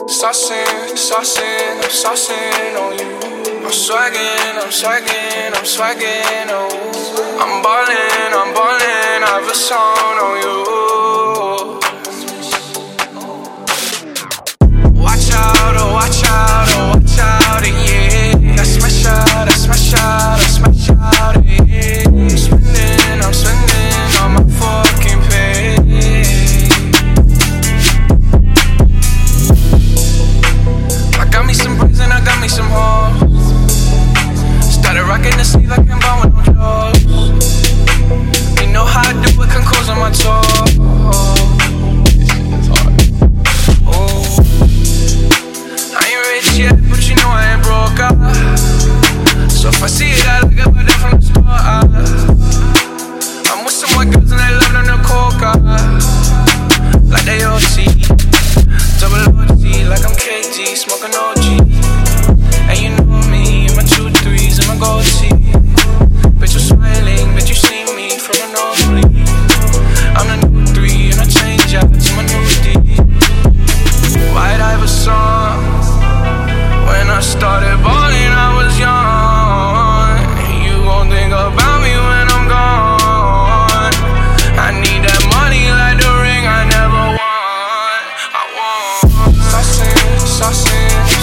I'm saucing on you. I'm swagging, oh. I'm ballin', I have a song on you. Watch out, yeah. That's my shot, yeah. I'm spending on my fucking pay. I got me some braids and I got me some hoes. Started rocking the sleeve like I'm buying no drugs. You know how I do it, can close on my toes. Oh, I ain't rich yet, but you know I ain't broke. So if I see it, I look up at it from the start. I'm with some white girls and they love them to coca. Like they OT, double OT, like I'm KG, smoking OG. And you know me, in my 2-3s and my gold tee. Bitch, you smiling, bitch, you see me from a nosebleed. I'm the new 3 and I change out to my new D. Why'd I have a song? When I started balling, I was young. You gon' think about me when I'm gone. I need that money like the ring I never won. I want saucing.